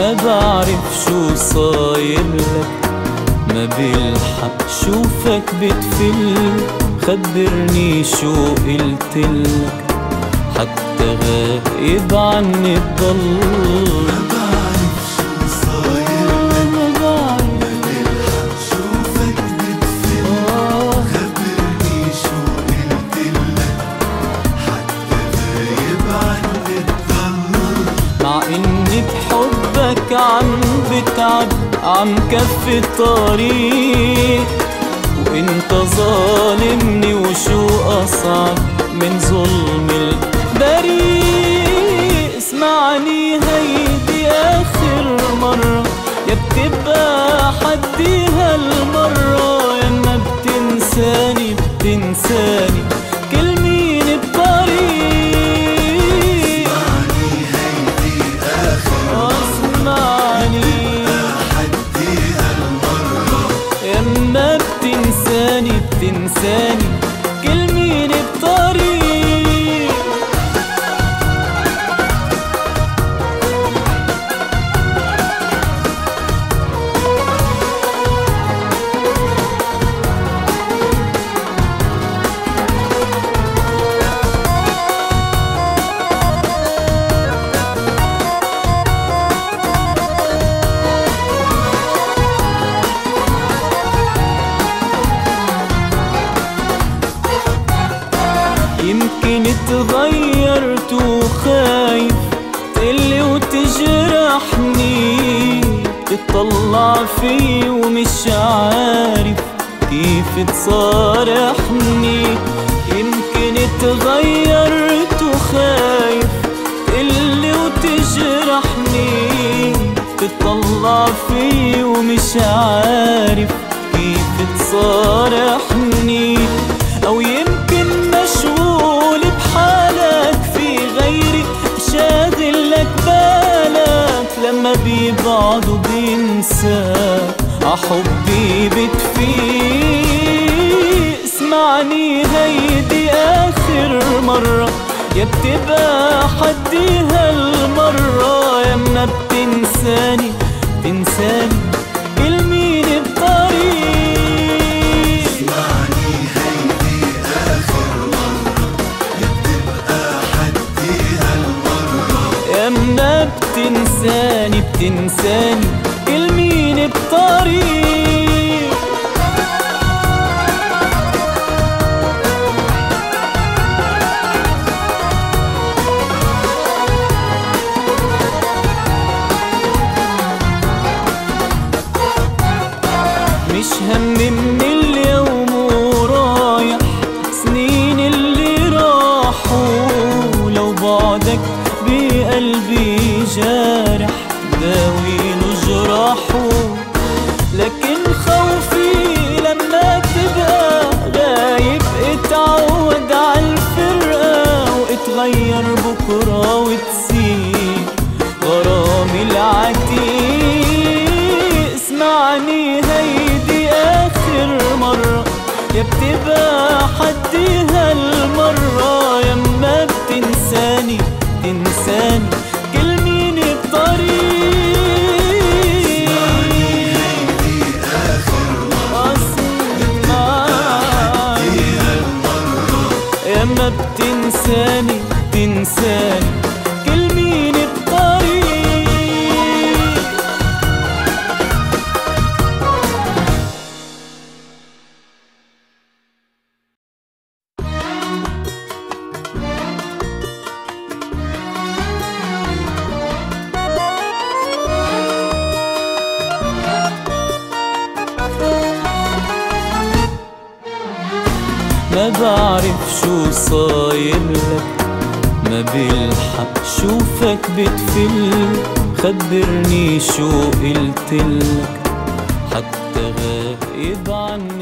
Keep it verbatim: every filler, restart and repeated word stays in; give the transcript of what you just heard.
ما بعرف شو صايرلك، ما بلحق شوفك بتفل. خبرني شو قلتلك، حتى غايب عني تضل. ما بعرف شو صايرلك، ما بلحق شوفك بتفل. خبرني شو قلتلك، حتى غايب عني تضل. مع اني بحبك عم بتعب، عم كفي الطريق، وانت ظالمني وشو اصعب من ظلم البريء. اسمعني هيدي اخر مرة، يا بتبقى حدي هالمرة، يا ما بتنساني بتنساني كل مين بطريق. اسمعني هيدي آخر اسمعني حدي هالمرة، يا ما بتنساني بتنساني كل مين بطريق. يمكن تغيرت وخايف تقلي وتجرحني، تطلع في ومش عارف كيف تصارحني. يمكن تغيرت وخايف تقلي وتجرحني، تطلع في ومش عارف كيف تصارحني. أو يمكن مشغول بحالك في غيري، شاغل لك بالك لما بيبعد وبينساك عحبي بتفيق. اسمعني هيدي آخر مرة، يا بتبقى حدي هالمرة، يا ما بتنساني تنساني كل مين بطريق. اسمعني هيدي آخر مرة، يا بتبقى حدي هالمرة، يا ما بتنساني بتنساني كل مين بطريق. مش همي من اليوم ورايح سنين اللي راحوا، لو بعدك بقلبي جارح داويله جراحه. لكن خوفي لما تبقى غايب اتعود عالفرقة، واتغير بكرة وتسيب غرامي العتيق. اسمعني هيدي آخر مرة، يا بتبقى حدي هالمرة، يا ما بتنساني تنساني كل مين بطريق. هيدي آخر مرة، اسمعني هالمرة، يا ما بتنساني تنساني كل مين بطريق. ما بعرف شو صايرلك، ما بلحق شوفك بتفل. خبرني شو قلتلك، حتى غايب عني